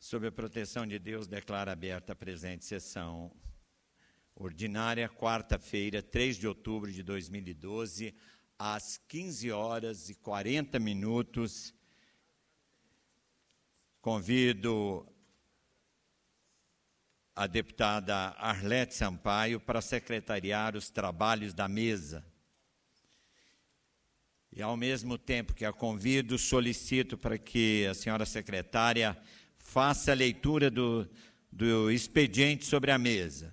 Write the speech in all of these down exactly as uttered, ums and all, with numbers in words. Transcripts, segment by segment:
Sob a proteção de Deus, declaro aberta a presente sessão ordinária, quarta-feira, três de outubro de dois mil e doze, às quinze horas e quarenta minutos. Convido a deputada Arlete Sampaio para secretariar os trabalhos da mesa. E, ao mesmo tempo que a convido, solicito para que a senhora secretária faça a leitura do, do expediente sobre a mesa.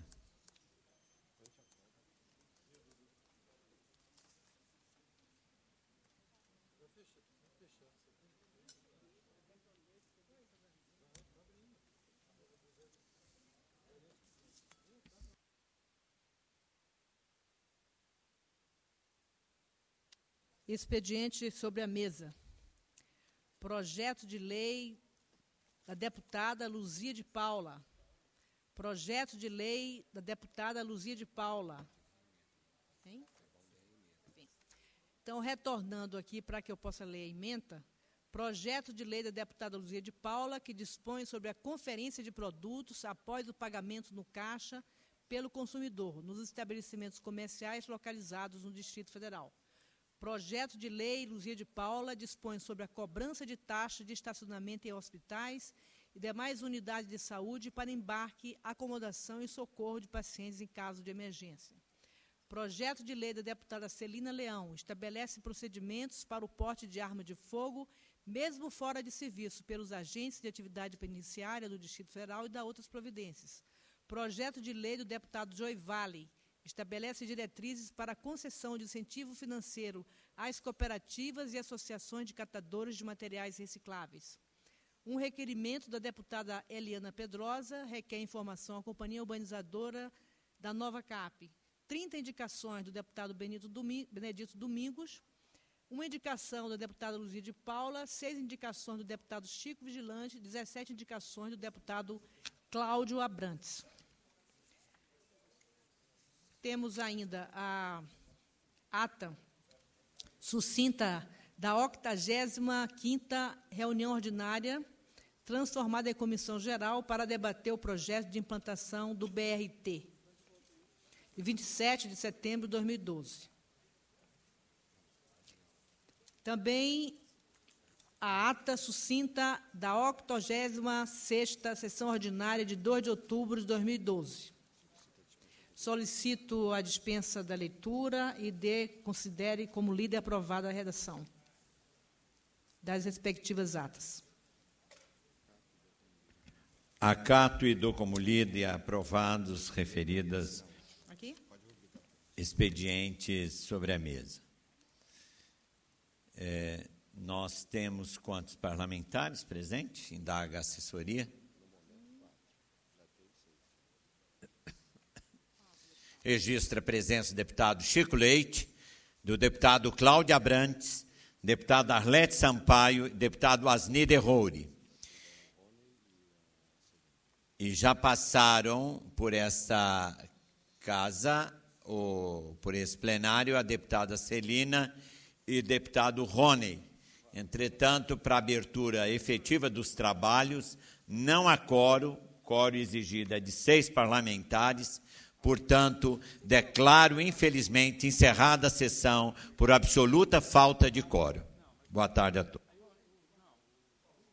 Expediente sobre a mesa. Projeto de lei da deputada Luzia de Paula. Projeto de lei da deputada Luzia de Paula. Hein? Então, retornando aqui para que eu possa ler a ementa, projeto de lei da deputada Luzia de Paula, que dispõe sobre a conferência de produtos após o pagamento no caixa pelo consumidor, nos estabelecimentos comerciais localizados no Distrito Federal. Projeto de lei Luzia de Paula dispõe sobre a cobrança de taxa de estacionamento em hospitais e demais unidades de saúde para embarque, acomodação e socorro de pacientes em caso de emergência. Projeto de lei da deputada Celina Leão estabelece procedimentos para o porte de arma de fogo, mesmo fora de serviço, pelos agentes de atividade penitenciária do Distrito Federal e da outras providências. Projeto de lei do deputado Joy Vale estabelece diretrizes para a concessão de incentivo financeiro às cooperativas e associações de catadores de materiais recicláveis. Um requerimento da deputada Eliana Pedrosa requer informação à Companhia Urbanizadora da Nova Cap. trinta indicações do deputado Benito Domi- Benedito Domingos, uma indicação da deputada Luzia de Paula, seis indicações do deputado Chico Vigilante, dezessete indicações do deputado Cláudio Abrantes. Temos ainda a ata sucinta da octagésima quinta reunião ordinária, transformada em comissão geral para debater o projeto de implantação do B R T, de vinte e sete de setembro de dois mil e doze. Também a ata sucinta da octogésima sexta sessão ordinária de dois de outubro de dois mil e doze. Solicito a dispensa da leitura e dê, considere como lida e aprovada a redação das respectivas atas. Acato e dou como lida e aprovados referidas Aqui? expedientes sobre a mesa. É, nós temos quantos parlamentares presentes? Indaga a assessoria. Registra a presença do deputado Chico Leite, do deputado Cláudio Abrantes, deputado Arlete Sampaio e deputado Asni de Roure. E já passaram por essa casa, ou por esse plenário, a deputada Celina e deputado Rony. Entretanto, para a abertura efetiva dos trabalhos, não há quórum, quórum exigido é de seis parlamentares. Portanto, declaro, infelizmente, encerrada a sessão por absoluta falta de quórum. Boa tarde a todos.